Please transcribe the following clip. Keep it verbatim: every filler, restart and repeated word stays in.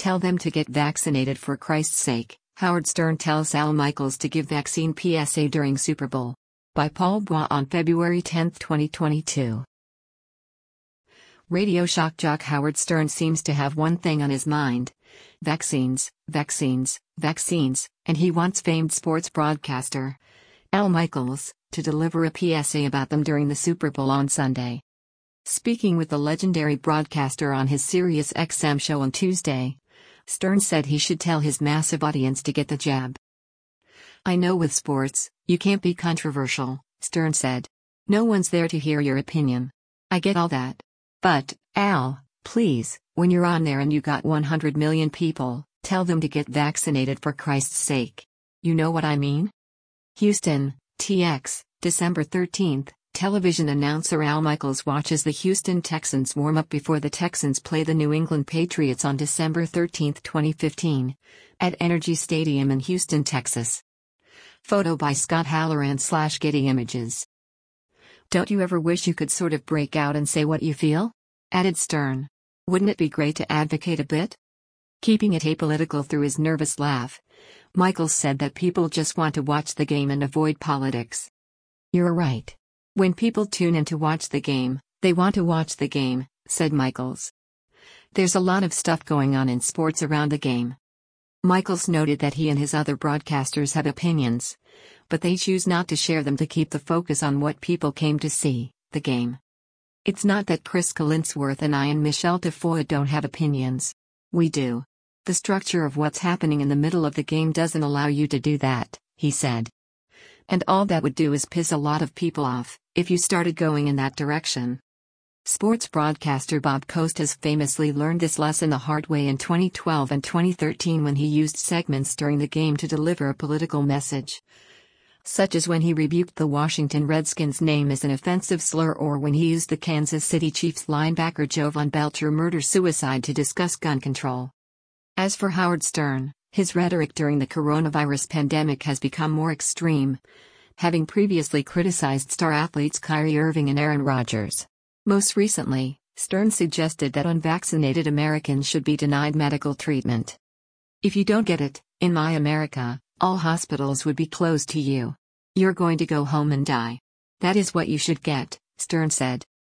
Tell them to get vaccinated for Christ's sake, Howard Stern tells Al Michaels to give vaccine P S A during Super Bowl. By Paul Bois on February tenth twenty twenty-two. Radio shock jock Howard Stern seems to have one thing on his mind. Vaccines, vaccines, vaccines, and he wants famed sports broadcaster Al Michaels to deliver a P S A about them during the Super Bowl on Sunday. Speaking with the legendary broadcaster on his Sirius X M show on Tuesday, Stern said he should tell his massive audience to get the jab. "I know with sports, you can't be controversial," Stern said. "No one's there to hear your opinion. I get all that. But, Al, please, when you're on there and you got one hundred million people, tell them to get vaccinated for Christ's sake. You know what I mean?" Houston, T X, December thirteenth. Television announcer Al Michaels watches the Houston Texans warm up before the Texans play the New England Patriots on December thirteenth twenty fifteen, at Energy Stadium in Houston, Texas. Photo by Scott Halloran slash Getty Images. "Don't you ever wish you could sort of break out and say what you feel?" added Stern. "Wouldn't it be great to advocate a bit?" Keeping it apolitical through his nervous laugh, Michaels said that people just want to watch the game and avoid politics. "You're right. When people tune in to watch the game, they want to watch the game," said Michaels. "There's a lot of stuff going on in sports around the game." Michaels noted that he and his other broadcasters have opinions, but they choose not to share them to keep the focus on what people came to see, the game. "It's not that Chris Collinsworth and I and Michelle Tafoya don't have opinions. We do. The structure of what's happening in the middle of the game doesn't allow you to do that," he said. "And all that would do is piss a lot of people off, if you started going in that direction." Sports broadcaster Bob Costas famously learned this lesson the hard way in twenty twelve and twenty thirteen when he used segments during the game to deliver a political message. Such as when he rebuked the Washington Redskins' name as an offensive slur, or when he used the Kansas City Chiefs linebacker Jovan Belcher murder-suicide to discuss gun control. As for Howard Stern, his rhetoric during the coronavirus pandemic has become more extreme, having previously criticized star athletes Kyrie Irving and Aaron Rodgers. Most recently, Stern suggested that unvaccinated Americans should be denied medical treatment. "If you don't get it, in my America, all hospitals would be closed to you. You're going to go home and die. That is what you should get," Stern said.